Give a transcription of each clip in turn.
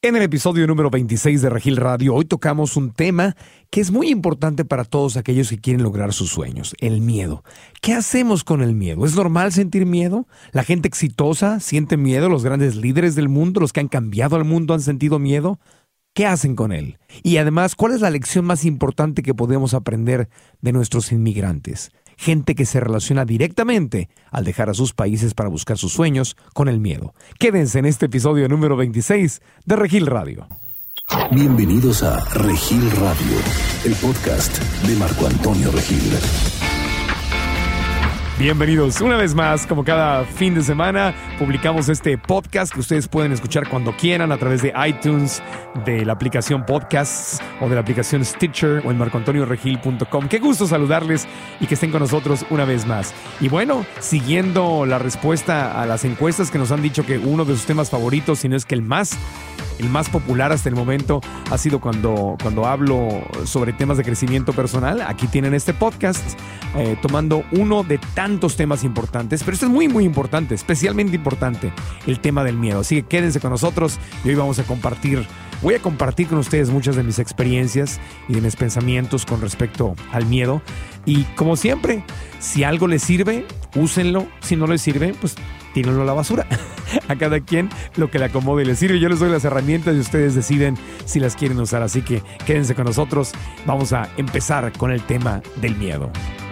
En el episodio número 26 de Regil Radio, hoy tocamos un tema que es muy importante para todos aquellos que quieren lograr sus sueños, el miedo. ¿Qué hacemos con el miedo? ¿Es normal sentir miedo? ¿La gente exitosa siente miedo? ¿Los grandes líderes del mundo, los que han cambiado al mundo, han sentido miedo? ¿Qué hacen con él? Y además, ¿cuál es la lección más importante que podemos aprender de nuestros inmigrantes? Gente que se relaciona directamente al dejar a sus países para buscar sus sueños con el miedo. Quédense en este episodio número 26 de Regil Radio. Bienvenidos a Regil Radio, el podcast de Marco Antonio Regil. Bienvenidos una vez más, como cada fin de semana, publicamos este podcast que ustedes pueden escuchar cuando quieran a través de iTunes, de la aplicación Podcasts o de la aplicación Stitcher o en marcoantonioregil.com. Qué gusto saludarles y que estén con nosotros una vez más. Y bueno, siguiendo la respuesta a las encuestas que nos han dicho que uno de sus temas favoritos, si no es que el más popular hasta el momento, ha sido cuando hablo sobre temas de crecimiento personal. Aquí tienen este podcast, tomando uno de tantos temas importantes, pero este es muy, muy importante, especialmente importante, el tema del miedo. Así que quédense con nosotros y hoy voy a compartir con ustedes muchas de mis experiencias y de mis pensamientos con respecto al miedo. Y como siempre, si algo les sirve, úsenlo. Si no les sirve, pues tírenlo a la basura. A cada quien lo que le acomode y le sirve. Yo les doy las herramientas y ustedes deciden si las quieren usar. Así que quédense con nosotros. Vamos a empezar con el tema del miedo.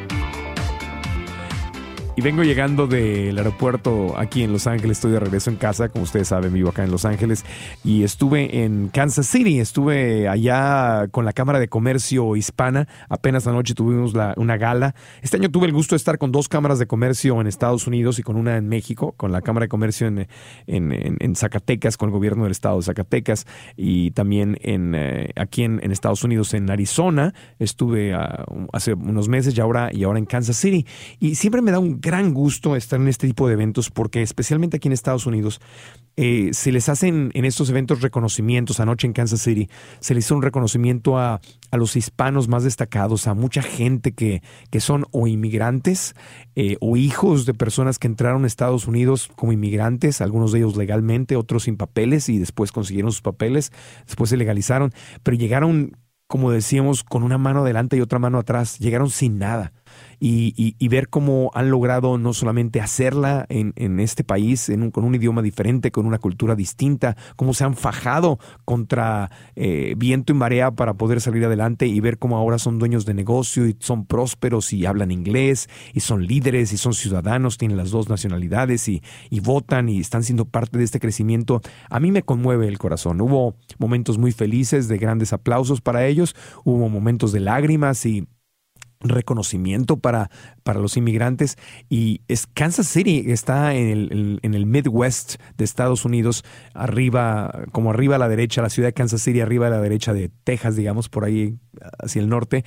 Y vengo llegando del aeropuerto aquí en Los Ángeles. Estoy de regreso en casa. Como ustedes saben, vivo acá en Los Ángeles. Y estuve en Kansas City. Estuve allá con la Cámara de Comercio Hispana. Apenas anoche tuvimos una gala. Este año tuve el gusto de estar con 2 cámaras de comercio en Estados Unidos y con una en México. Con la Cámara de Comercio en Zacatecas, con el gobierno del estado de Zacatecas. Y también aquí en Estados Unidos, en Arizona. Estuve hace unos meses y ahora en Kansas City. Y siempre me da un gran gusto estar en este tipo de eventos porque especialmente aquí en Estados Unidos se les hacen en estos eventos reconocimientos. Anoche en Kansas City se les hizo un reconocimiento a los hispanos más destacados, a mucha gente que son o inmigrantes o hijos de personas que entraron a Estados Unidos como inmigrantes, algunos de ellos legalmente, otros sin papeles y después consiguieron sus papeles, después se legalizaron, pero llegaron, como decíamos, con una mano adelante y otra mano atrás, llegaron sin nada. Y ver cómo han logrado no solamente hacerla en este país, con un idioma diferente, con una cultura distinta, cómo se han fajado contra viento y marea para poder salir adelante y ver cómo ahora son dueños de negocio y son prósperos y hablan inglés y son líderes y son ciudadanos, tienen las 2 nacionalidades y votan y están siendo parte de este crecimiento. A mí me conmueve el corazón. Hubo momentos muy felices de grandes aplausos para ellos, hubo momentos de lágrimas y reconocimiento para los inmigrantes. Y Kansas City está en el Midwest de Estados Unidos, arriba a la derecha, la ciudad de Kansas City, arriba a la derecha de Texas, digamos, por ahí hacia el norte.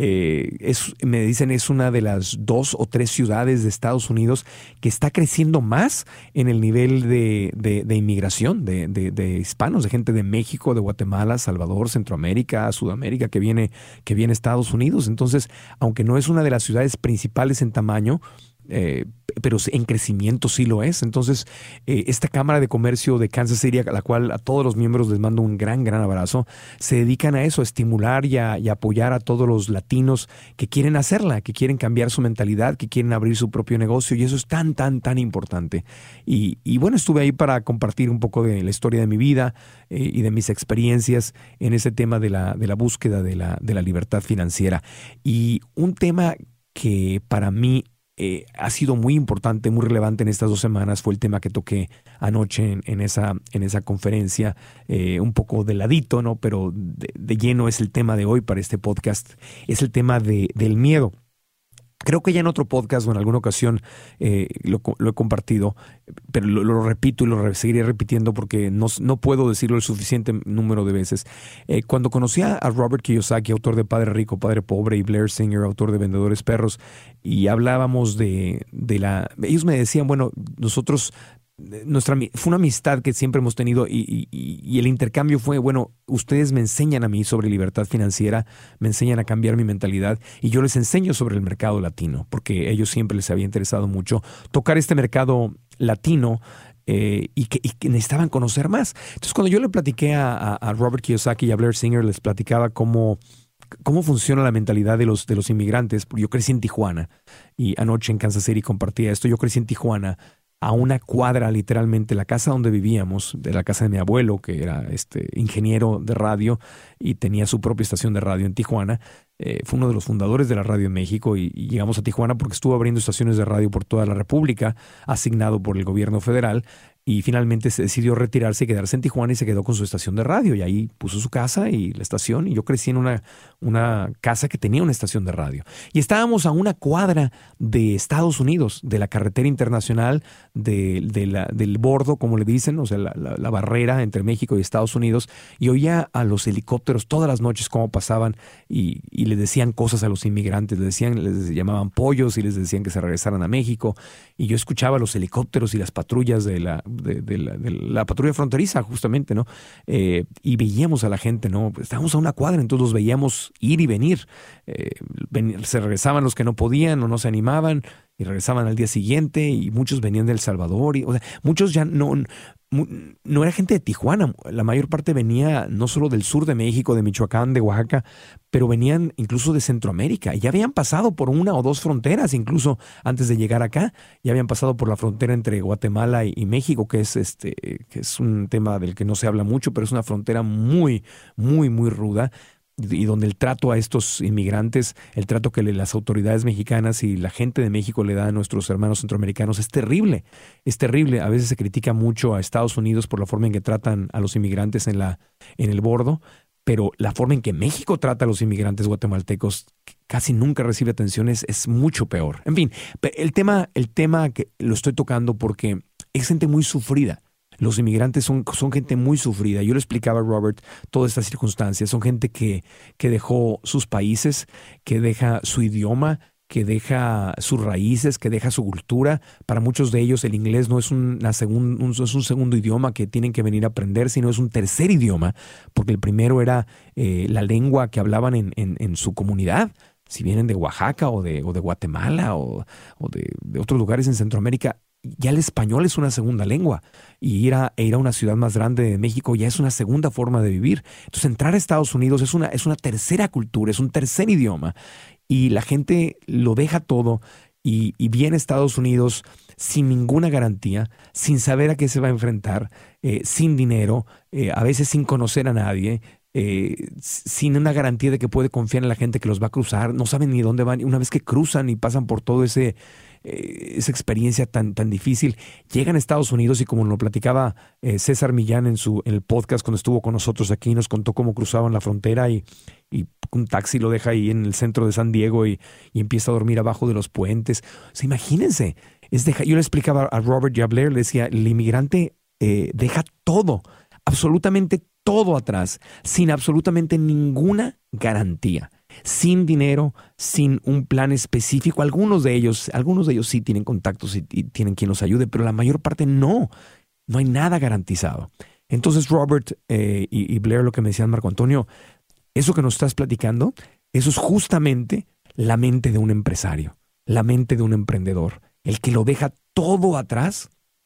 Me dicen es una de las 2 o 3 ciudades de Estados Unidos que está creciendo más en el nivel de inmigración, de hispanos, de gente de México, de Guatemala, Salvador, Centroamérica, Sudamérica, que viene a Estados Unidos. Entonces, aunque no es una de las ciudades principales en tamaño, pero en crecimiento sí lo es. Entonces, esta Cámara de Comercio de Kansas City, a la cual a todos los miembros les mando un gran abrazo, se dedican a eso, a estimular y a apoyar a todos los latinos que quieren hacerla, que quieren cambiar su mentalidad, que quieren abrir su propio negocio, y eso es tan importante. Y bueno, estuve ahí para compartir un poco de la historia de mi vida y de mis experiencias en ese tema de la búsqueda de la libertad financiera. Y un tema que para mí ha sido muy importante, muy relevante en estas 2 semanas fue el tema que toqué anoche en esa conferencia, un poco de ladito, ¿no? Pero de lleno es el tema de hoy para este podcast, es el tema del miedo. Creo que ya en otro podcast o en alguna ocasión lo he compartido, pero lo repito y lo seguiré repitiendo porque no puedo decirlo el suficiente número de veces. Cuando conocí a Robert Kiyosaki, autor de Padre Rico, Padre Pobre, y Blair Singer, autor de Vendedores Perros, y hablábamos ellos me decían, bueno, nosotros fue una amistad que siempre hemos tenido y el intercambio fue, bueno, ustedes me enseñan a mí sobre libertad financiera, me enseñan a cambiar mi mentalidad y yo les enseño sobre el mercado latino, porque a ellos siempre les había interesado mucho tocar este mercado latino y que necesitaban conocer más. Entonces, cuando yo le platiqué a Robert Kiyosaki y a Blair Singer, les platicaba cómo funciona la mentalidad de los inmigrantes. Yo crecí en Tijuana y anoche en Kansas City compartía esto. Yo crecí en Tijuana, a una cuadra literalmente, la casa donde vivíamos, de la casa de mi abuelo, que era ingeniero de radio y tenía su propia estación de radio en Tijuana. Fue uno de los fundadores de la radio en México y llegamos a Tijuana porque estuvo abriendo estaciones de radio por toda la República, asignado por el gobierno federal. Y finalmente se decidió retirarse y quedarse en Tijuana y se quedó con su estación de radio. Y ahí puso su casa y la estación. Y yo crecí en una casa que tenía una estación de radio. Y estábamos a una cuadra de Estados Unidos, de la carretera internacional, del bordo, como le dicen, o sea, la barrera entre México y Estados Unidos. Y oía a los helicópteros todas las noches cómo pasaban y les decían cosas a los inmigrantes. Les llamaban pollos y les decían que se regresaran a México. Y yo escuchaba los helicópteros y las patrullas de la patrulla fronteriza, justamente, ¿no? Y veíamos a la gente, ¿no? Estábamos a una cuadra, entonces los veíamos ir y venir. Se regresaban los que no podían o no se animaban y regresaban al día siguiente, y muchos venían de El Salvador. O sea, muchos ya no era gente de Tijuana. La mayor parte venía no solo del sur de México, de Michoacán, de Oaxaca, pero venían incluso de Centroamérica. Y ya habían pasado por una o dos fronteras, incluso antes de llegar acá. Ya habían pasado por la frontera entre Guatemala y México, que es un tema del que no se habla mucho, pero es una frontera muy, muy, muy ruda, y donde el trato a estos inmigrantes, el trato que las autoridades mexicanas y la gente de México le da a nuestros hermanos centroamericanos es terrible. Es terrible. A veces se critica mucho a Estados Unidos por la forma en que tratan a los inmigrantes en el bordo, pero la forma en que México trata a los inmigrantes guatemaltecos casi nunca recibe atención, es mucho peor. En fin, el tema que lo estoy tocando porque es gente muy sufrida. Los inmigrantes son gente muy sufrida. Yo le explicaba a Robert todas estas circunstancias. Son gente que dejó sus países, que deja su idioma, que deja sus raíces, que deja su cultura. Para muchos de ellos el inglés no es un segundo idioma que tienen que venir a aprender, sino es un tercer idioma, porque el primero era la lengua que hablaban en su comunidad. Si vienen de Oaxaca o de Guatemala o de otros lugares en Centroamérica, ya el español es una segunda lengua, y ir a una ciudad más grande de México ya es una segunda forma de vivir. Entonces entrar a Estados Unidos es una tercera cultura, es un tercer idioma, y la gente lo deja todo y viene a Estados Unidos sin ninguna garantía, sin saber a qué se va a enfrentar, sin dinero, a veces sin conocer a nadie, sin una garantía de que puede confiar en la gente que los va a cruzar. No saben ni dónde van, y una vez que cruzan y pasan por todo esa experiencia tan difícil, llegan a Estados Unidos, y como nos lo platicaba César Millán en el podcast cuando estuvo con nosotros aquí, nos contó cómo cruzaban la frontera y un taxi lo deja ahí en el centro de San Diego y empieza a dormir abajo de los puentes. O sea, imagínense, yo le explicaba a Robert y a Blair, le decía, el inmigrante deja todo, absolutamente todo atrás, sin absolutamente ninguna garantía, sin dinero, sin un plan específico. Algunos de ellos sí tienen contactos y tienen quien los ayude, pero la mayor parte no hay nada garantizado. Entonces Robert y Blair, lo que me decían, Marco Antonio, eso que nos estás platicando, eso es justamente la mente de un empresario, la mente de un emprendedor, el que lo deja todo atrás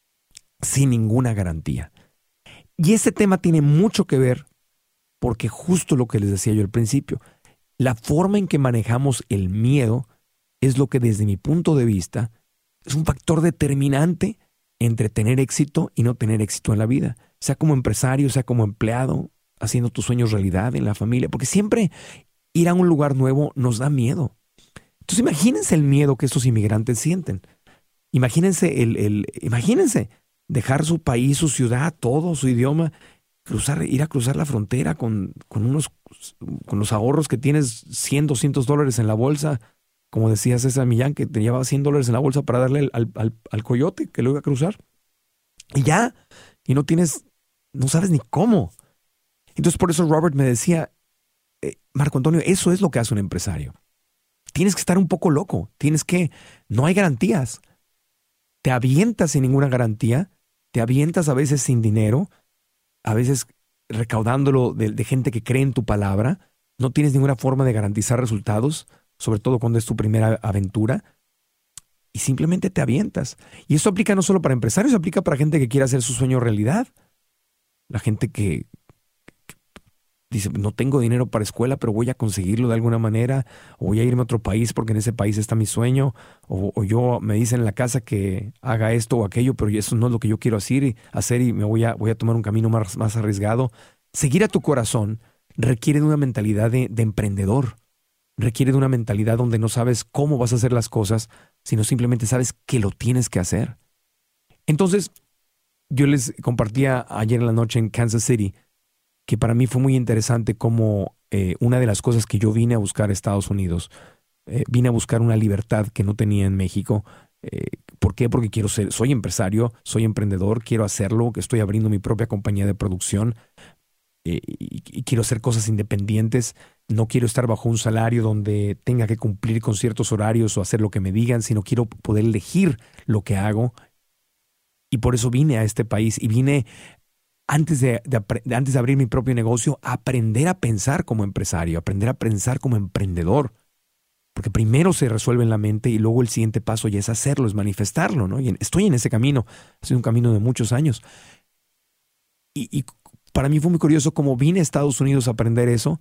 sin ninguna garantía. Y ese tema tiene mucho que ver porque justo lo que les decía yo al principio, la forma en que manejamos el miedo es lo que, desde mi punto de vista, es un factor determinante entre tener éxito y no tener éxito en la vida, sea como empresario, sea como empleado, haciendo tus sueños realidad en la familia, porque siempre ir a un lugar nuevo nos da miedo. Entonces imagínense el miedo que estos inmigrantes sienten. Imagínense imagínense dejar su país, su ciudad, todo, su idioma, ir a cruzar la frontera con los ahorros que tienes, $100, $200 en la bolsa, como decía César Millán, que te llevaba $100 en la bolsa para darle al coyote que lo iba a cruzar. Y ya, y no sabes ni cómo. Entonces por eso Robert me decía, Marco Antonio, eso es lo que hace un empresario. Tienes que estar un poco loco, no hay garantías. Te avientas sin ninguna garantía, te avientas a veces sin dinero, a veces recaudándolo de gente que cree en tu palabra. No tienes ninguna forma de garantizar resultados, sobre todo cuando es tu primera aventura. y simplemente te avientas. Y esto aplica no solo para empresarios, aplica para gente que quiere hacer su sueño realidad. La gente que dice, no tengo dinero para escuela, pero voy a conseguirlo de alguna manera, o voy a irme a otro país porque en ese país está mi sueño, o yo me dicen en la casa que haga esto o aquello, pero eso no es lo que yo quiero hacer y me voy a tomar un camino más arriesgado. Seguir a tu corazón requiere de una mentalidad de emprendedor, requiere de una mentalidad donde no sabes cómo vas a hacer las cosas, sino simplemente sabes que lo tienes que hacer. Entonces, yo les compartía ayer en la noche en Kansas City que para mí fue muy interesante cómo una de las cosas que yo vine a buscar a Estados Unidos, vine a buscar una libertad que no tenía en México. ¿Por qué? Porque soy empresario, soy emprendedor, quiero hacerlo, que estoy abriendo mi propia compañía de producción y quiero hacer cosas independientes. No quiero estar bajo un salario donde tenga que cumplir con ciertos horarios o hacer lo que me digan, sino quiero poder elegir lo que hago. Y por eso vine a este país y vine antes de abrir mi propio negocio, aprender a pensar como empresario, aprender a pensar como emprendedor. Porque primero se resuelve en la mente y luego el siguiente paso ya es hacerlo, es manifestarlo, ¿no? Y estoy en ese camino. Ha sido un camino de muchos años. Y para mí fue muy curioso cómo vine a Estados Unidos a aprender eso.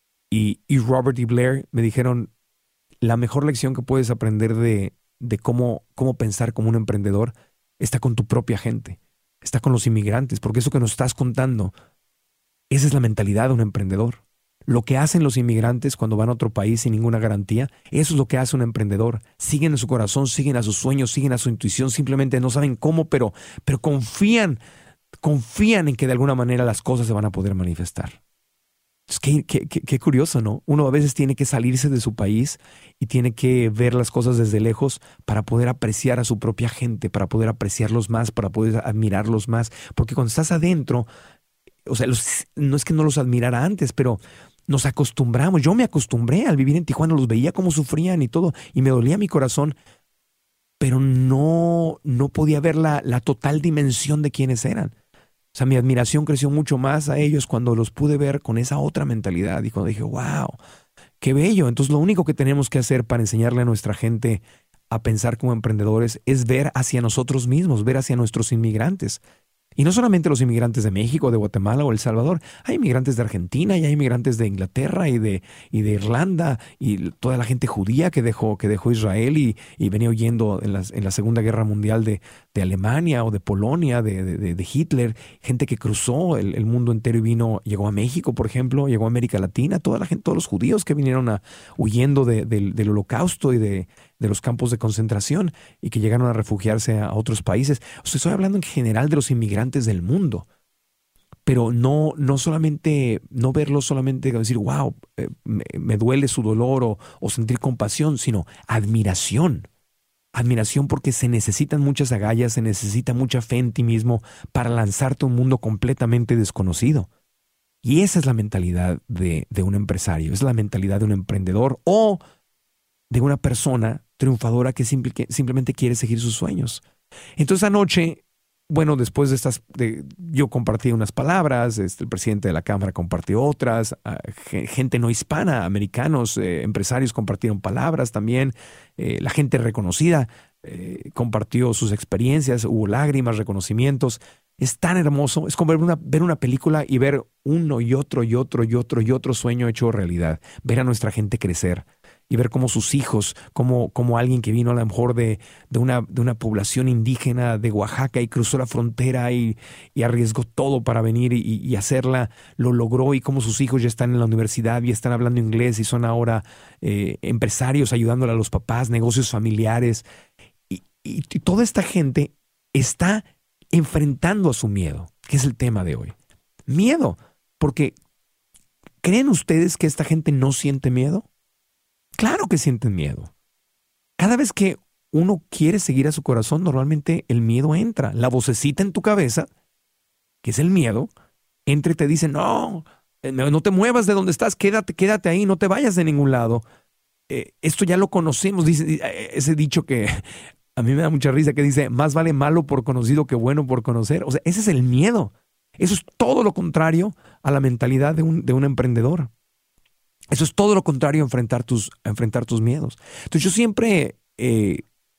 Y Robert y Blair me dijeron, la mejor lección que puedes aprender de cómo pensar como un emprendedor está con tu propia gente. Está con los inmigrantes, porque eso que nos estás contando, esa es la mentalidad de un emprendedor. Lo que hacen los inmigrantes cuando van a otro país sin ninguna garantía, eso es lo que hace un emprendedor. Siguen a su corazón, siguen a sus sueños, siguen a su intuición, simplemente no saben cómo, pero confían en que de alguna manera las cosas se van a poder manifestar. Es qué curioso, ¿no? Uno a veces tiene que salirse de su país y tiene que ver las cosas desde lejos para poder apreciar a su propia gente, para poder apreciarlos más, para poder admirarlos más. Porque cuando estás adentro, o sea, no es que no los admirara antes, pero nos acostumbramos. Yo me acostumbré al vivir en Tijuana, los veía cómo sufrían y todo, y me dolía mi corazón, pero no podía ver la total dimensión de quiénes eran. O sea, mi admiración creció mucho más a ellos cuando los pude ver con esa otra mentalidad y cuando dije, wow, qué bello. Entonces lo único que tenemos que hacer para enseñarle a nuestra gente a pensar como emprendedores es ver hacia nosotros mismos, ver hacia nuestros inmigrantes. Y no solamente los inmigrantes de México, de Guatemala o El Salvador. Hay inmigrantes de Argentina y hay inmigrantes de Inglaterra y de Irlanda y toda la gente judía que dejó Israel y venía huyendo en la Segunda Guerra Mundial de Alemania o de Polonia, de Hitler. Gente que cruzó el mundo entero y llegó a México, por ejemplo, llegó a América Latina. Toda la gente, todos los judíos que vinieron huyendo del Holocausto y de los campos de concentración y que llegaron a refugiarse a otros países. O sea, estoy hablando en general de los inmigrantes del mundo, pero no solamente, no verlos solamente decir, wow, me duele su dolor o sentir compasión, sino admiración. Admiración porque se necesitan muchas agallas, se necesita mucha fe en ti mismo para lanzarte a un mundo completamente desconocido. Y esa es la mentalidad de un empresario, es la mentalidad de un emprendedor o de una persona triunfadora que simplemente quiere seguir sus sueños. Entonces anoche, bueno, después yo compartí unas palabras, el presidente de la Cámara compartió otras, gente no hispana, americanos, empresarios compartieron palabras también, la gente reconocida compartió sus experiencias, hubo lágrimas, reconocimientos. Es tan hermoso, es como ver una película y ver uno y otro y otro y otro y otro sueño hecho realidad, ver a nuestra gente crecer. Y ver cómo sus hijos, como alguien que vino a lo mejor de una población indígena de Oaxaca y cruzó la frontera y arriesgó todo para venir y hacerla, lo logró, y cómo sus hijos ya están en la universidad y están hablando inglés y son ahora empresarios ayudándole a los papás, negocios familiares. Y toda esta gente está enfrentando a su miedo, que es el tema de hoy. Miedo, porque ¿creen ustedes que esta gente no siente miedo? Claro que sienten miedo. Cada vez que uno quiere seguir a su corazón, normalmente el miedo entra. La vocecita en tu cabeza, que es el miedo, entra y te dice, no te muevas de donde estás, quédate ahí, no te vayas de ningún lado. Esto ya lo conocemos, dice ese dicho que a mí me da mucha risa, que dice, más vale malo por conocido que bueno por conocer. O sea, ese es el miedo. Eso es todo lo contrario a la mentalidad de un emprendedor. Eso es todo lo contrario a enfrentar tus miedos. Entonces yo siempre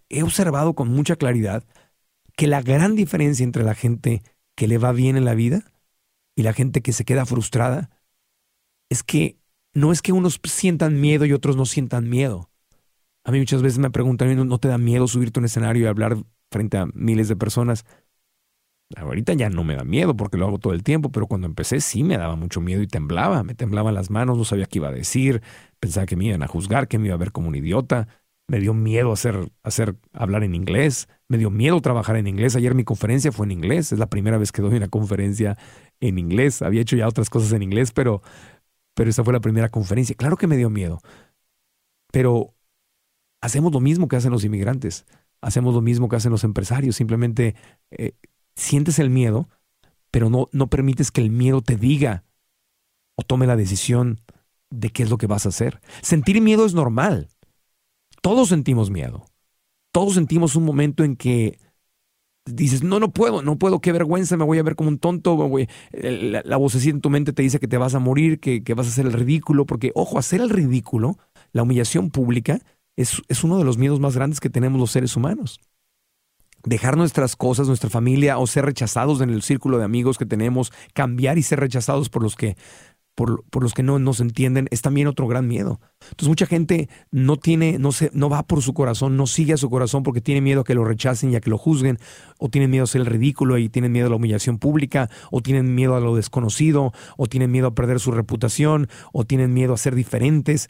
he observado con mucha claridad que la gran diferencia entre la gente que le va bien en la vida y la gente que se queda frustrada es que no es que unos sientan miedo y otros no sientan miedo. A mí muchas veces me preguntan, ¿no te da miedo subirte a un escenario y hablar frente a miles de personas? Ahorita ya no me da miedo porque lo hago todo el tiempo, pero cuando empecé sí me daba mucho miedo y temblaba. Me temblaban las manos, no sabía qué iba a decir, pensaba que me iban a juzgar, que me iba a ver como un idiota. Me dio miedo hablar en inglés, me dio miedo trabajar en inglés. Ayer mi conferencia fue en inglés, es la primera vez que doy una conferencia en inglés. Había hecho ya otras cosas en inglés, pero esa fue la primera conferencia. Claro que me dio miedo, pero hacemos lo mismo que hacen los inmigrantes, hacemos lo mismo que hacen los empresarios. Simplemente sientes el miedo, pero no permites que el miedo te diga o tome la decisión de qué es lo que vas a hacer. Sentir miedo es normal. Todos sentimos miedo. Todos sentimos un momento en que dices, no puedo, qué vergüenza, me voy a ver como un tonto. La vocecita en tu mente te dice que te vas a morir, que vas a hacer el ridículo, porque, ojo, hacer el ridículo, la humillación pública, es uno de los miedos más grandes que tenemos los seres humanos. Dejar nuestras cosas, nuestra familia, o ser rechazados en el círculo de amigos que tenemos, cambiar y ser rechazados por los que no nos entienden, es también otro gran miedo. Entonces mucha gente no va por su corazón, no sigue a su corazón porque tiene miedo a que lo rechacen y a que lo juzguen, o tienen miedo a hacer el ridículo y tienen miedo a la humillación pública, o tienen miedo a lo desconocido, o tienen miedo a perder su reputación, o tienen miedo a ser diferentes.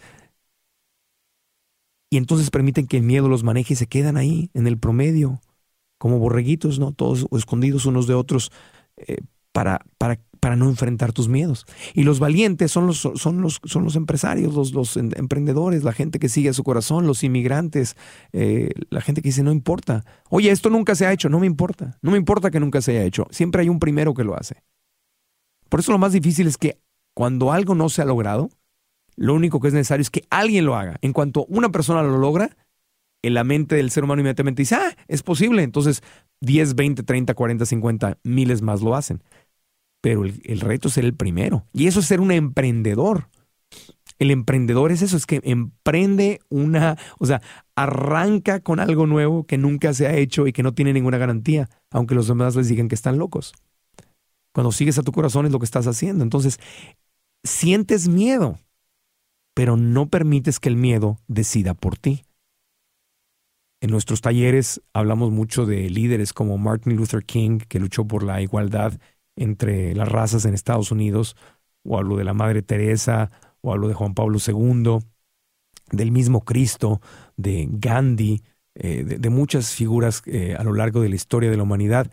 Y entonces permiten que el miedo los maneje y se quedan ahí en el promedio, como borreguitos, ¿no? Todos escondidos unos de otros, para no enfrentar tus miedos. Y los valientes son los empresarios, los emprendedores, la gente que sigue a su corazón, los inmigrantes, la gente que dice, no importa. Oye, esto nunca se ha hecho, no me importa. No me importa que nunca se haya hecho. Siempre hay un primero que lo hace. Por eso lo más difícil es que cuando algo no se ha logrado, lo único que es necesario es que alguien lo haga. En cuanto una persona lo logra, en la mente del ser humano inmediatamente dice, es posible. Entonces 10, 20, 30, 40, 50, miles más lo hacen. Pero el reto es ser el primero. Y eso es ser un emprendedor. El emprendedor es eso, es que emprende arranca con algo nuevo que nunca se ha hecho y que no tiene ninguna garantía, aunque los demás les digan que están locos. Cuando sigues a tu corazón es lo que estás haciendo. Entonces, sientes miedo, pero no permites que el miedo decida por ti. En nuestros talleres hablamos mucho de líderes como Martin Luther King, que luchó por la igualdad entre las razas en Estados Unidos, o hablo de la Madre Teresa, o hablo de Juan Pablo II, del mismo Cristo, de Gandhi, de muchas figuras a lo largo de la historia de la humanidad,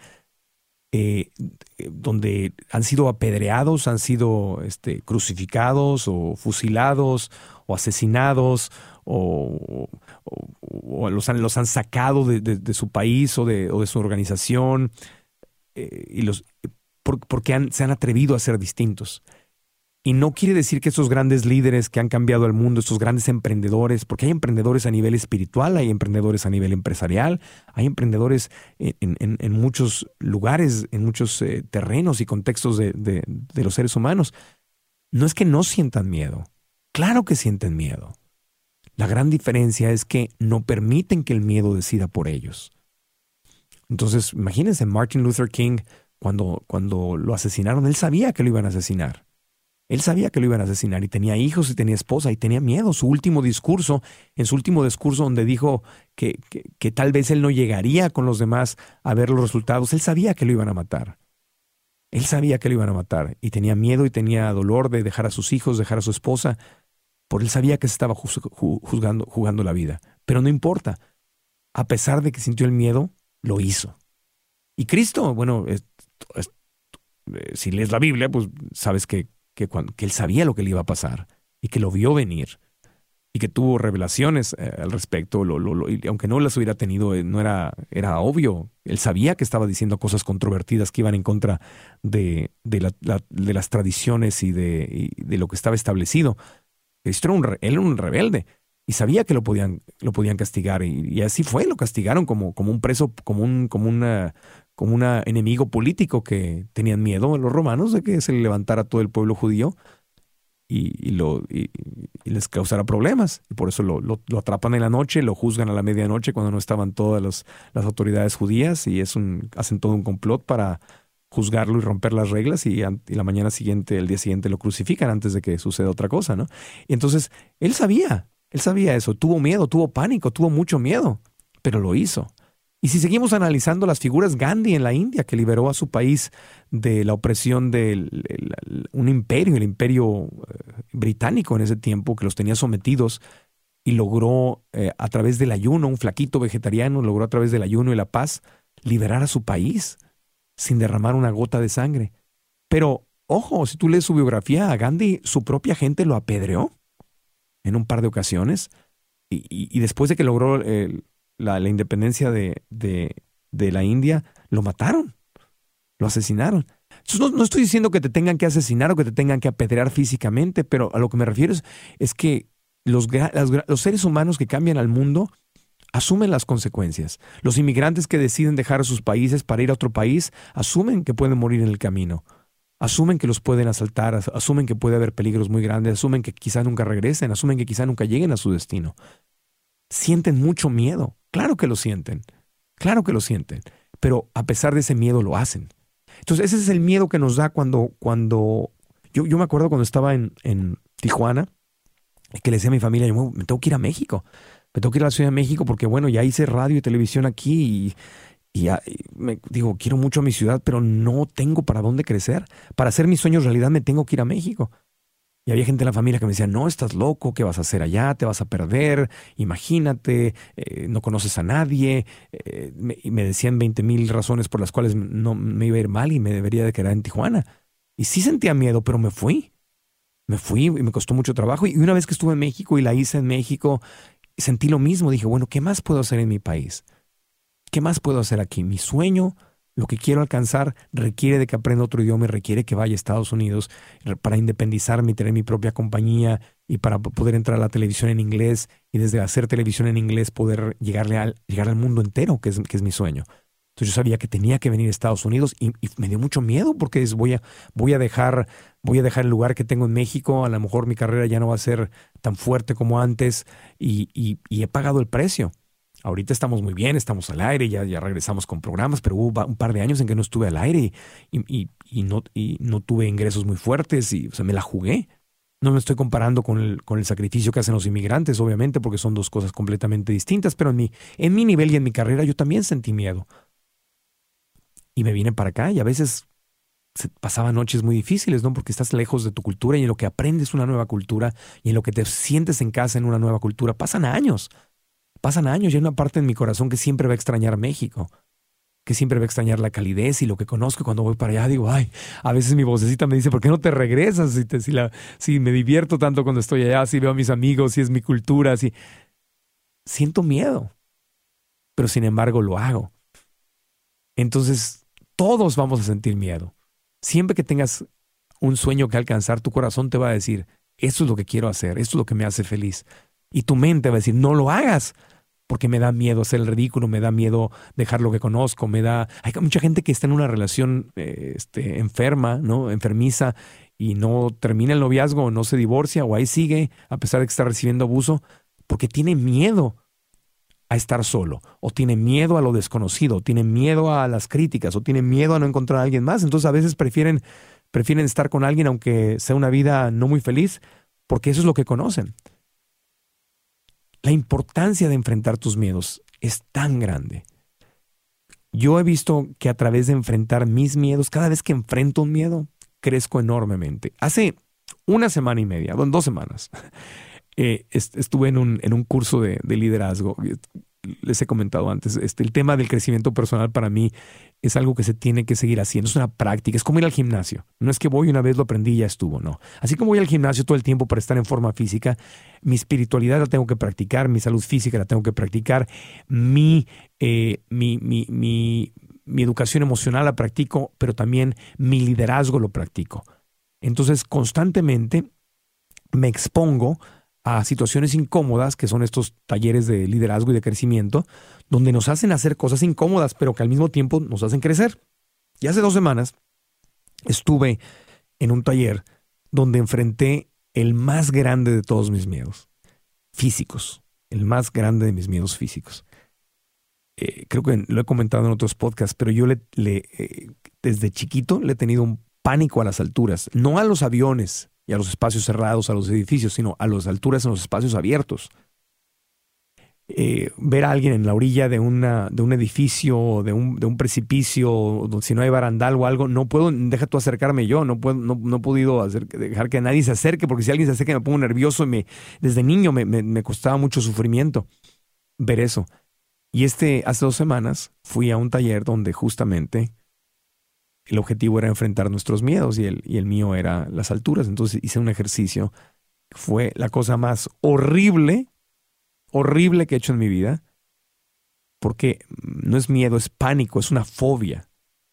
donde han sido apedreados, han sido crucificados o fusilados o asesinados o los han sacado de su país o de su organización, porque se han atrevido a ser distintos. Y no quiere decir que estos grandes líderes que han cambiado el mundo, estos grandes emprendedores, porque hay emprendedores a nivel espiritual, hay emprendedores a nivel empresarial, hay emprendedores en muchos lugares, en muchos terrenos y contextos de los seres humanos. No es que no sientan miedo, claro que sienten miedo. La gran diferencia es que no permiten que el miedo decida por ellos. Entonces, imagínense, Martin Luther King, cuando lo asesinaron, él sabía que lo iban a asesinar. Él sabía que lo iban a asesinar y tenía hijos y tenía esposa y tenía miedo. En su último discurso donde dijo que tal vez él no llegaría con los demás a ver los resultados, él sabía que lo iban a matar. Él sabía que lo iban a matar y tenía miedo y tenía dolor de dejar a sus hijos, dejar a su esposa, porque él sabía que se estaba jugando la vida. Pero no importa. A pesar de que sintió el miedo, lo hizo. Y Cristo, si lees la Biblia, pues sabes que él sabía lo que le iba a pasar y que lo vio venir y que tuvo revelaciones al respecto, y aunque no las hubiera tenido, era obvio. Él sabía que estaba diciendo cosas controvertidas que iban en contra de las tradiciones y de lo que estaba establecido. Cristo él era un rebelde y sabía que lo podían castigar, y así fue. Lo castigaron como un preso, como un enemigo político que tenían miedo los romanos de que se le levantara todo el pueblo judío. y les causará problemas. Y por eso lo atrapan en la noche, lo juzgan a la medianoche cuando no estaban todas las autoridades judías y hacen todo un complot para juzgarlo y romper las reglas y la mañana siguiente, el día siguiente lo crucifican antes de que suceda otra cosa, ¿no? Y entonces él sabía eso, tuvo miedo, tuvo pánico, tuvo mucho miedo, pero lo hizo. Y si seguimos analizando las figuras, Gandhi en la India, que liberó a su país de la opresión de un imperio, el imperio británico en ese tiempo, que los tenía sometidos, y logró a través del ayuno, un flaquito vegetariano, logró a través del ayuno y la paz liberar a su país sin derramar una gota de sangre. Pero, ojo, si tú lees su biografía, a Gandhi, su propia gente lo apedreó en un par de ocasiones, y después de que logró la independencia de la India, lo mataron, lo asesinaron. Entonces, no estoy diciendo que te tengan que asesinar o que te tengan que apedrear físicamente, pero a lo que me refiero es que los seres humanos que cambian al mundo asumen las consecuencias. Los inmigrantes que deciden dejar sus países para ir a otro país asumen que pueden morir en el camino. Asumen que los pueden asaltar, asumen que puede haber peligros muy grandes, asumen que quizá nunca regresen, asumen que quizá nunca lleguen a su destino. Sienten mucho miedo. Claro que lo sienten. Claro que lo sienten. Pero a pesar de ese miedo lo hacen. Entonces ese es el miedo que nos da cuando yo me acuerdo cuando estaba en Tijuana, que le decía a mi familia, yo me tengo que ir a México. Me tengo que ir a la Ciudad de México porque, bueno, ya hice radio y televisión aquí y me digo, quiero mucho a mi ciudad, pero no tengo para dónde crecer. Para hacer mis sueños realidad me tengo que ir a México. Y había gente en la familia que me decía, no, estás loco, ¿qué vas a hacer allá? Te vas a perder, imagínate, no conoces a nadie. Y me decían 20,000 razones por las cuales no me iba a ir mal y me debería de quedar en Tijuana. Y sí sentía miedo, pero me fui. Me fui y me costó mucho trabajo. Y una vez que estuve en México y la hice en México, sentí lo mismo. Dije, bueno, ¿qué más puedo hacer en mi país? ¿Qué más puedo hacer aquí? Mi sueño, lo que quiero alcanzar, requiere de que aprenda otro idioma y requiere que vaya a Estados Unidos para independizarme y tener mi propia compañía y para poder entrar a la televisión en inglés y desde hacer televisión en inglés poder llegar al mundo entero, que es mi sueño. Entonces yo sabía que tenía que venir a Estados Unidos y me dio mucho miedo porque voy a dejar el lugar que tengo en México. A lo mejor mi carrera ya no va a ser tan fuerte como antes y he pagado el precio. Ahorita estamos muy bien, estamos al aire, ya regresamos con programas, pero hubo un par de años en que no estuve al aire y no tuve ingresos muy fuertes y, o sea, me la jugué. No me estoy comparando con el sacrificio que hacen los inmigrantes, obviamente, porque son dos cosas completamente distintas, pero en mi nivel y en mi carrera yo también sentí miedo. Y me vine para acá y a veces pasaban noches muy difíciles, ¿no? Porque estás lejos de tu cultura y en lo que aprendes una nueva cultura y en lo que te sientes en casa en una nueva cultura, pasan años y hay una parte en mi corazón que siempre va a extrañar México, que siempre va a extrañar la calidez y lo que conozco. Cuando voy para allá digo, ay, a veces mi vocecita me dice, ¿por qué no te regresas? Si me divierto tanto cuando estoy allá, si veo a mis amigos, si es mi cultura, si... Siento miedo, pero sin embargo lo hago. Entonces, todos vamos a sentir miedo. Siempre que tengas un sueño que alcanzar, tu corazón te va a decir, esto es lo que quiero hacer, esto es lo que me hace feliz. Y tu mente va a decir, no lo hagas, porque me da miedo hacer el ridículo, me da miedo dejar lo que conozco, Hay mucha gente que está en una relación enferma, ¿no? Enfermiza, y no termina el noviazgo, o no se divorcia, o ahí sigue, a pesar de que está recibiendo abuso, porque tiene miedo a estar solo, o tiene miedo a lo desconocido, o tiene miedo a las críticas, o tiene miedo a no encontrar a alguien más. Entonces a veces prefieren estar con alguien aunque sea una vida no muy feliz, porque eso es lo que conocen. La importancia de enfrentar tus miedos es tan grande. Yo he visto que a través de enfrentar mis miedos, cada vez que enfrento un miedo, crezco enormemente. Hace 1 semana y media, 2 semanas, estuve en un curso de liderazgo. Les he comentado antes, el tema del crecimiento personal para mí es algo que se tiene que seguir haciendo. Es una práctica, es como ir al gimnasio. No es que voy una vez, lo aprendí y ya estuvo, no. Así como voy al gimnasio todo el tiempo para estar en forma física, mi espiritualidad la tengo que practicar, mi salud física la tengo que practicar, mi educación emocional la practico, pero también mi liderazgo lo practico. Entonces, constantemente me expongo a situaciones incómodas, que son estos talleres de liderazgo y de crecimiento, donde nos hacen hacer cosas incómodas, pero que al mismo tiempo nos hacen crecer. Y hace 2 semanas estuve en un taller donde enfrenté el más grande de todos mis miedos físicos, el más grande de mis miedos físicos. Creo que lo he comentado en otros podcasts, pero yo desde chiquito le he tenido un pánico a las alturas, no a los aviones y a los espacios cerrados, a los edificios, sino a las alturas en los espacios abiertos. Ver a alguien en la orilla de un edificio, de un precipicio, si no hay barandal o algo, no puedo, deja tú acercarme yo, no he podido dejar que nadie se acerque, porque si alguien se acerca me pongo nervioso y desde niño me costaba mucho sufrimiento ver eso. Y hace 2 semanas fui a un taller donde justamente el objetivo era enfrentar nuestros miedos y el mío era las alturas. Entonces hice un ejercicio. Fue la cosa más horrible que he hecho en mi vida, porque no es miedo, es pánico, es una fobia.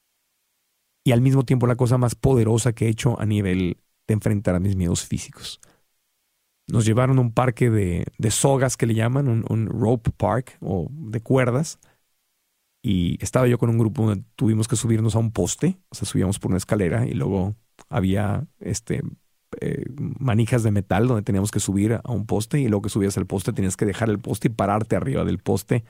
Y al mismo tiempo la cosa más poderosa que he hecho a nivel de enfrentar a mis miedos físicos. Nos llevaron a un parque de sogas que le llaman, un rope park o de cuerdas. Y estaba yo con un grupo donde tuvimos que subirnos a un poste. O sea, subíamos por una escalera y luego había manijas de metal donde teníamos que subir a un poste. Y luego que subías al poste tenías que dejar el poste y pararte arriba del poste.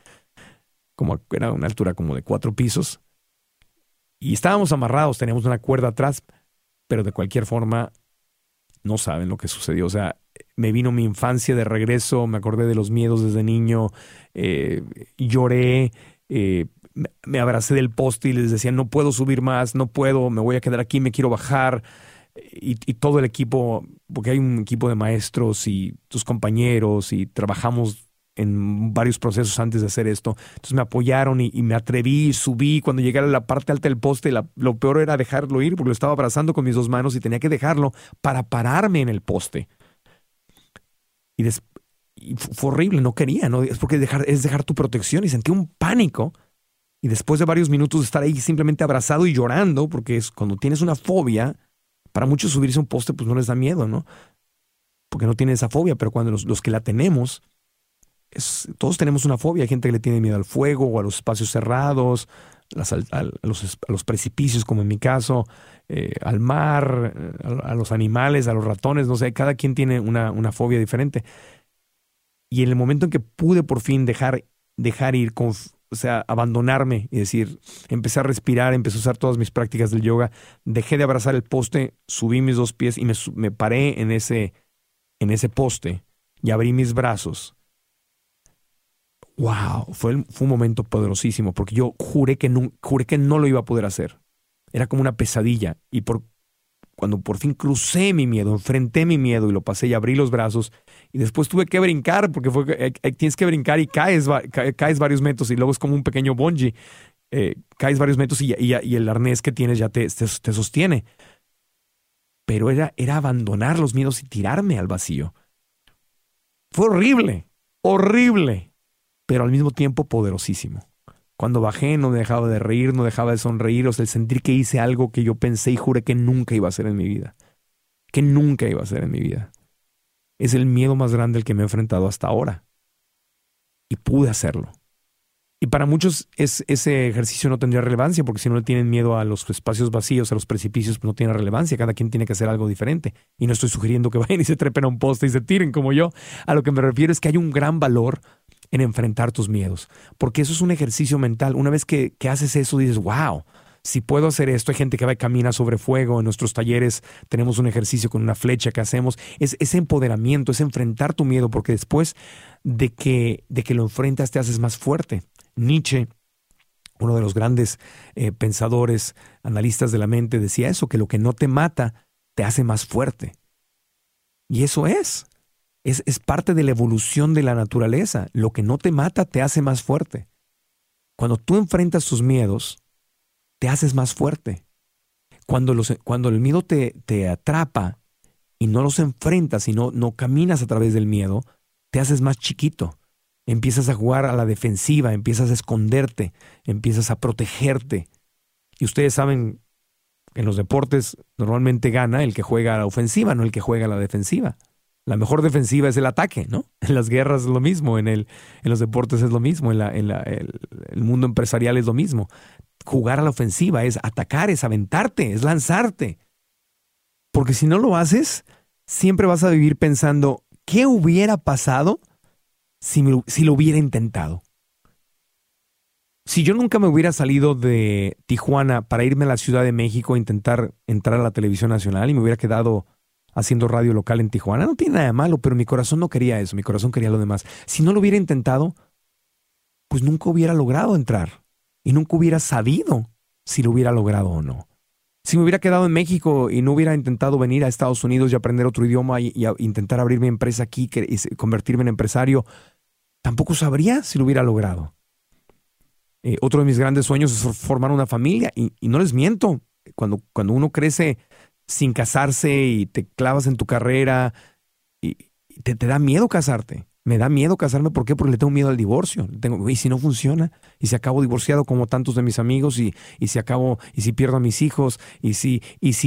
Era una altura como de 4 pisos. Y estábamos amarrados, teníamos una cuerda atrás. Pero de cualquier forma, no saben lo que sucedió. O sea, me vino mi infancia de regreso, me acordé de los miedos desde niño, lloré, me abracé del poste y les decía, no puedo subir más, no puedo, me voy a quedar aquí, me quiero bajar. Y todo el equipo, porque hay un equipo de maestros y tus compañeros y trabajamos en varios procesos antes de hacer esto. Entonces me apoyaron y me atreví, subí. Cuando llegué a la parte alta del poste, lo peor era dejarlo ir porque lo estaba abrazando con mis 2 manos y tenía que dejarlo para pararme en el poste. Y fue horrible, no quería, ¿no? Es porque es dejar tu protección y sentí un pánico. Y después de varios minutos de estar ahí simplemente abrazado y llorando, porque es cuando tienes una fobia, para muchos subirse a un poste pues no les da miedo, ¿no? Porque no tienen esa fobia, pero cuando los que la tenemos, todos tenemos una fobia. Hay gente que le tiene miedo al fuego o a los espacios cerrados, a los precipicios, como en mi caso, al mar, a los animales, a los ratones, no sé, cada quien tiene una fobia diferente. Y en el momento en que pude por fin dejar ir, o sea, abandonarme y decir, empecé a respirar, empecé a usar todas mis prácticas del yoga, dejé de abrazar el poste, subí mis 2 pies y me paré en ese poste y abrí mis brazos. Wow, fue un momento poderosísimo porque yo juré que no lo iba a poder hacer. Era como una pesadilla. Y cuando por fin crucé mi miedo, enfrenté mi miedo y lo pasé y abrí los brazos, y después tuve que brincar porque tienes que brincar y caes varios metros y luego es como un pequeño bungee. Caes varios metros y el arnés que tienes ya te sostiene. Pero era abandonar los miedos y tirarme al vacío. Fue horrible, pero al mismo tiempo poderosísimo. Cuando bajé no dejaba de reír, no dejaba de sonreír, o sea, el sentir que hice algo que yo pensé y juré que nunca iba a hacer en mi vida. Es el miedo más grande al que me he enfrentado hasta ahora. Y pude hacerlo. Y para muchos ese ejercicio no tendría relevancia, porque si no le tienen miedo a los espacios vacíos, a los precipicios, pues no tiene relevancia. Cada quien tiene que hacer algo diferente. Y no estoy sugiriendo que vayan y se trepen a un poste y se tiren como yo. A lo que me refiero es que hay un gran valor en enfrentar tus miedos, porque eso es un ejercicio mental. Una vez que haces eso, dices, wow, si puedo hacer esto. Hay gente que va y camina sobre fuego. En nuestros talleres tenemos un ejercicio con una flecha que hacemos. Es ese empoderamiento, es enfrentar tu miedo, porque después de que lo enfrentas te haces más fuerte. Nietzsche, uno de los grandes pensadores, analistas de la mente, decía eso, que lo que no te mata te hace más fuerte. Y eso es parte de la evolución de la naturaleza. Lo que no te mata te hace más fuerte. Cuando tú enfrentas tus miedos, te haces más fuerte. Cuando el miedo te atrapa y no los enfrentas y no caminas a través del miedo, te haces más chiquito. Empiezas a jugar a la defensiva, empiezas a esconderte, empiezas a protegerte. Y ustedes saben que en los deportes normalmente gana el que juega a la ofensiva, no el que juega a la defensiva. La mejor defensiva es el ataque, ¿no? En las guerras es lo mismo, en los deportes es lo mismo, el mundo empresarial es lo mismo. Jugar a la ofensiva es atacar, es aventarte, es lanzarte. Porque si no lo haces, siempre vas a vivir pensando, ¿qué hubiera pasado si lo hubiera intentado? Si yo nunca me hubiera salido de Tijuana para irme a la Ciudad de México a intentar entrar a la televisión nacional y me hubiera quedado haciendo radio local en Tijuana, no tiene nada de malo, pero mi corazón no quería eso, mi corazón quería lo demás. Si no lo hubiera intentado, pues nunca hubiera logrado entrar y nunca hubiera sabido si lo hubiera logrado o no. Si me hubiera quedado en México y no hubiera intentado venir a Estados Unidos y aprender otro idioma y intentar abrir mi empresa aquí y convertirme en empresario, tampoco sabría si lo hubiera logrado. Otro de mis grandes sueños es formar una familia y no les miento, cuando uno crece sin casarse y te clavas en tu carrera y te da miedo casarte. Me da miedo casarme, ¿por qué? Porque le tengo miedo al divorcio. ¿Y si no funciona? ¿Y si acabo divorciado como tantos de mis amigos? ¿Y si pierdo a mis hijos? ¿Y si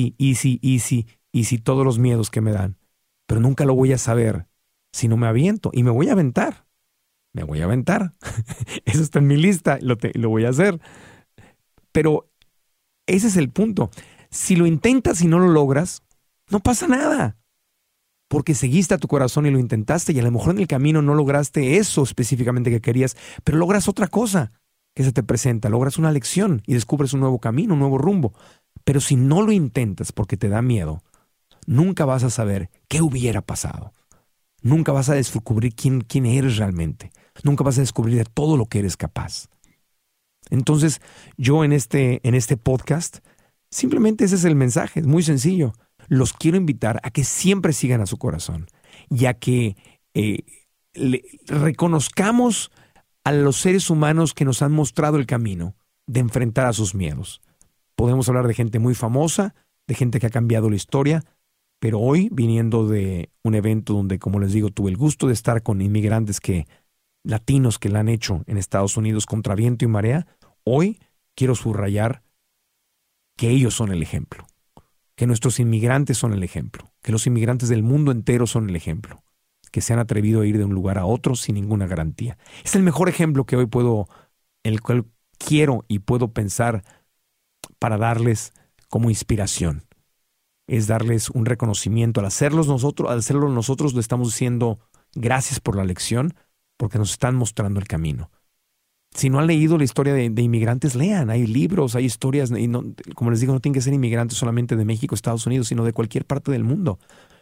todos los miedos que me dan? Pero nunca lo voy a saber si no me aviento. Y me voy a aventar. Me voy a aventar. Eso está en mi lista. Lo voy a hacer. Pero ese es el punto. Si lo intentas y no lo logras, no pasa nada. Porque seguiste a tu corazón y lo intentaste y a lo mejor en el camino no lograste eso específicamente que querías, pero logras otra cosa que se te presenta, logras una lección y descubres un nuevo camino, un nuevo rumbo. Pero si no lo intentas porque te da miedo, nunca vas a saber qué hubiera pasado. Nunca vas a descubrir quién eres realmente. Nunca vas a descubrir de todo lo que eres capaz. Entonces, yo en este podcast, simplemente ese es el mensaje, es muy sencillo. Los quiero invitar a que siempre sigan a su corazón y a que reconozcamos a los seres humanos que nos han mostrado el camino de enfrentar a sus miedos. Podemos hablar de gente muy famosa, de gente que ha cambiado la historia, pero hoy, viniendo de un evento donde, como les digo, tuve el gusto de estar con inmigrantes latinos que la han hecho en Estados Unidos contra viento y marea, hoy quiero subrayar que ellos son el ejemplo. Que nuestros inmigrantes son el ejemplo, que los inmigrantes del mundo entero son el ejemplo, que se han atrevido a ir de un lugar a otro sin ninguna garantía. Es el mejor ejemplo que hoy el cual quiero y puedo pensar para darles como inspiración. Es darles un reconocimiento. Al hacerlo nosotros, le estamos diciendo gracias por la lección, porque nos están mostrando el camino. Si no han leído la historia de inmigrantes, lean. Hay libros, hay historias. Y no, como les digo, no tienen que ser inmigrantes solamente de México, Estados Unidos, sino de cualquier parte del mundo.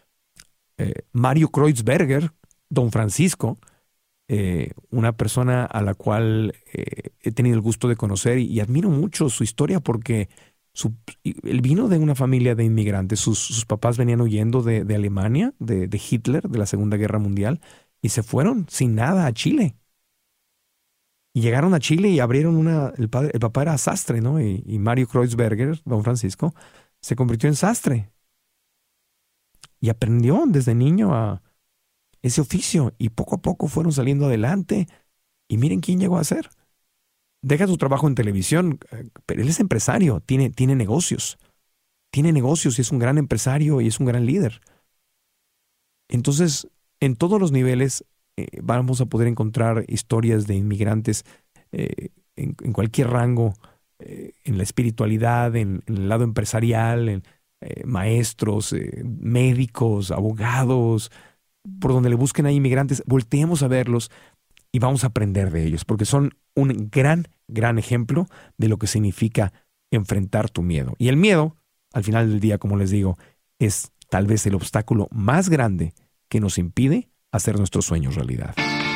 Mario Kreuzberger, Don Francisco, una persona a la cual he tenido el gusto de conocer y admiro mucho su historia porque él vino de una familia de inmigrantes. Sus papás venían huyendo de Alemania, de Hitler, de la Segunda Guerra Mundial, y se fueron sin nada a Chile. Y llegaron a Chile y abrieron el papá era sastre, ¿no? Y Mario Kreuzberger, Don Francisco, se convirtió en sastre. Y aprendió desde niño a ese oficio. Y poco a poco fueron saliendo adelante. Y miren quién llegó a ser. Deja su trabajo en televisión, pero él es empresario, tiene negocios. Tiene negocios y es un gran empresario y es un gran líder. Entonces, en todos los niveles vamos a poder encontrar historias de inmigrantes en cualquier rango, en la espiritualidad, en el lado empresarial, en maestros, médicos, abogados, por donde le busquen a inmigrantes, volteemos a verlos y vamos a aprender de ellos, porque son un gran ejemplo de lo que significa enfrentar tu miedo. Y el miedo, al final del día, como les digo, es tal vez el obstáculo más grande que nos impide hacer nuestros sueños realidad.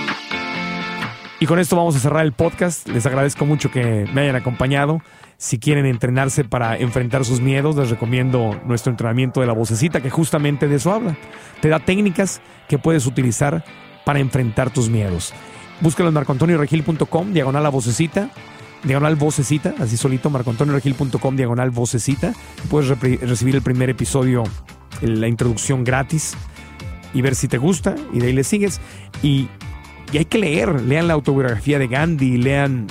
Y con esto vamos a cerrar el podcast. Les agradezco mucho que me hayan acompañado. Si quieren entrenarse para enfrentar sus miedos, les recomiendo nuestro entrenamiento de la vocecita, que justamente de eso habla. Te da técnicas que puedes utilizar para enfrentar tus miedos. Búscalo en marcoantonioregil.com, diagonal la vocecita, diagonal vocecita, así solito, marcoantonioregil.com, diagonal vocecita. Puedes recibir el primer episodio, la introducción gratis, y ver si te gusta, y de ahí le sigues. Y hay que lean la autobiografía de Gandhi, lean,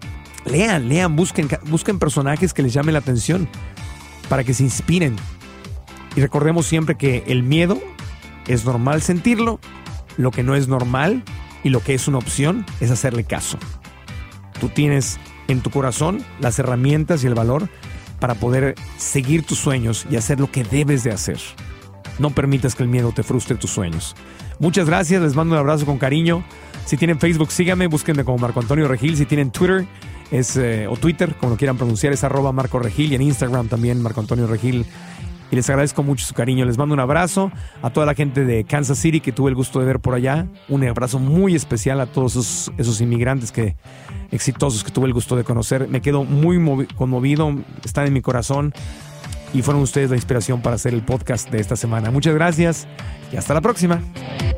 busquen personajes que les llamen la atención para que se inspiren. Y recordemos siempre que el miedo es normal sentirlo, lo que no es normal y lo que es una opción es hacerle caso. Tú tienes en tu corazón las herramientas y el valor para poder seguir tus sueños y hacer lo que debes de hacer. No permitas que el miedo te frustre tus sueños. Muchas gracias, les mando un abrazo con cariño. Si tienen Facebook, síganme, búsquenme como Marco Antonio Regil. Si tienen Twitter, o Twitter, como lo quieran pronunciar, es @MarcoRegil, y en Instagram también Marco Antonio Regil. Y les agradezco mucho su cariño. Les mando un abrazo a toda la gente de Kansas City que tuve el gusto de ver por allá. Un abrazo muy especial a todos esos inmigrantes exitosos que tuve el gusto de conocer. Me quedo muy conmovido, están en mi corazón y fueron ustedes la inspiración para hacer el podcast de esta semana. Muchas gracias y hasta la próxima.